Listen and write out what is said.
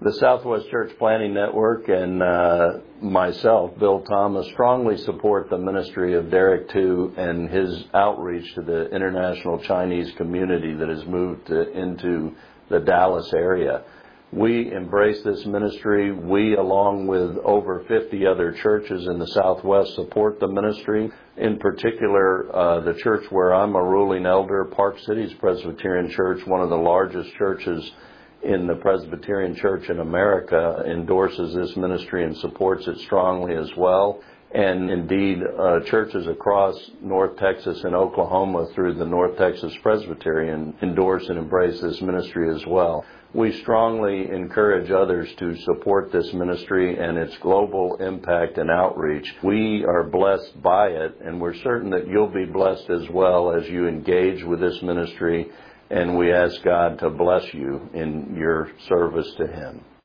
The Southwest Church Planting Network and myself, Bill Thomas, strongly support the ministry of Derek Tu and his outreach to the international Chinese community that has moved into the Dallas area. We embrace this ministry. We, along with over 50 other churches in the Southwest, support the ministry. In particular, the church where I'm a ruling elder, Park Cities Presbyterian Church, one of the largest churches in the Presbyterian Church in America, endorses this ministry and supports it strongly as well. And indeed, churches across North Texas and Oklahoma through the North Texas Presbyterian endorse and embrace this ministry as well. We strongly encourage others to support this ministry and its global impact and outreach. We are blessed by it, and we're certain that you'll be blessed as well as you engage with this ministry, and we ask God to bless you in your service to Him.